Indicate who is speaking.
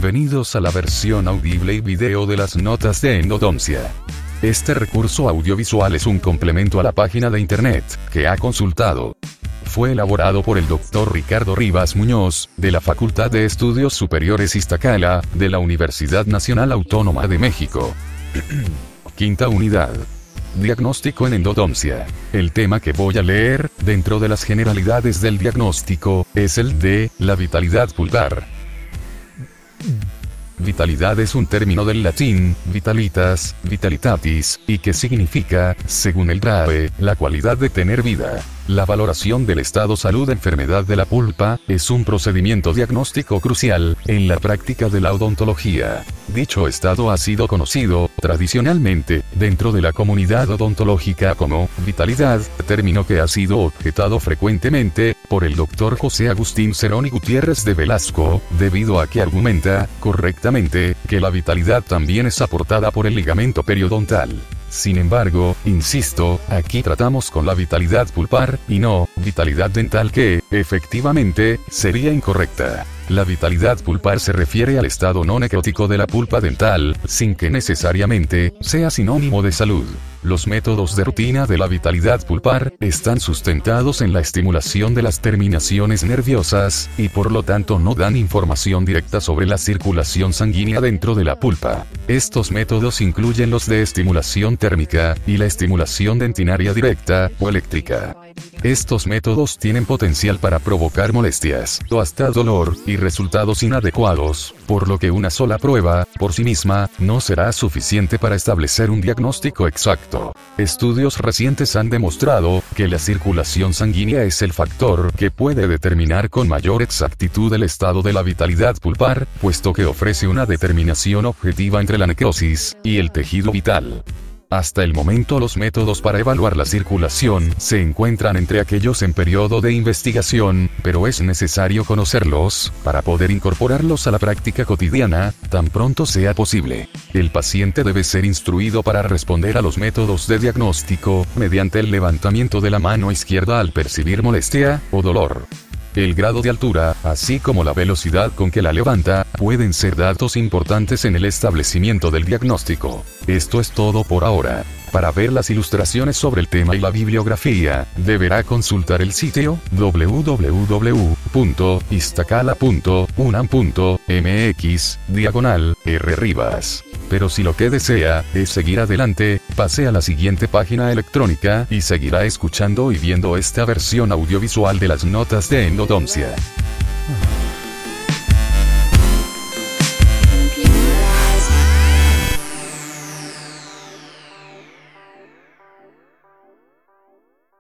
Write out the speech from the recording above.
Speaker 1: Bienvenidos a la versión audible y video de las notas de endodoncia. Este recurso audiovisual es un complemento a la página de internet que ha consultado. Fue elaborado por el Dr. Ricardo Rivas Muñoz, de la Facultad de Estudios Superiores Iztacala, de la Universidad Nacional Autónoma de México. Quinta unidad. Diagnóstico en endodoncia. El tema que voy a leer, dentro de las generalidades del diagnóstico, es el de la vitalidad pulpar. Vitalidad es un término del latín, vitalitas, vitalitatis, y que significa, según el DRAE, la cualidad de tener vida. La valoración del estado salud-enfermedad de la pulpa es un procedimiento diagnóstico crucial en la práctica de la odontología. Dicho estado ha sido conocido, tradicionalmente, dentro de la comunidad odontológica como vitalidad, término que ha sido objetado frecuentemente por el Dr. José Agustín Cerón y Gutiérrez de Velasco, debido a que argumenta, correctamente, que la vitalidad también es aportada por el ligamento periodontal. Sin embargo, insisto, aquí tratamos con la vitalidad pulpar, y no, vitalidad dental que, efectivamente, sería incorrecta. La vitalidad pulpar se refiere al estado no necrótico de la pulpa dental, sin que necesariamente sea sinónimo de salud. Los métodos de rutina de la vitalidad pulpar están sustentados en la estimulación de las terminaciones nerviosas, y por lo tanto no dan información directa sobre la circulación sanguínea dentro de la pulpa. Estos métodos incluyen los de estimulación térmica, y la estimulación dentinaria directa, o eléctrica. Estos métodos tienen potencial para provocar molestias, o hasta dolor, y resultados inadecuados, por lo que una sola prueba, por sí misma, no será suficiente para establecer un diagnóstico exacto. Estudios recientes han demostrado que la circulación sanguínea es el factor que puede determinar con mayor exactitud el estado de la vitalidad pulpar, puesto que ofrece una determinación objetiva entre la necrosis y el tejido vital. Hasta el momento los métodos para evaluar la circulación se encuentran entre aquellos en periodo de investigación, pero es necesario conocerlos, para poder incorporarlos a la práctica cotidiana, tan pronto sea posible. El paciente debe ser instruido para responder a los métodos de diagnóstico, mediante el levantamiento de la mano izquierda al percibir molestia, o dolor. El grado de altura, así como la velocidad con que la levanta, pueden ser datos importantes en el establecimiento del diagnóstico. Esto es todo por ahora. Para ver las ilustraciones sobre el tema y la bibliografía, deberá consultar el sitio www.iztacala.unam.mx/rrivas. Pero si lo que desea es seguir adelante, pase a la siguiente página electrónica y seguirá escuchando y viendo esta versión audiovisual de las notas de endodoncia.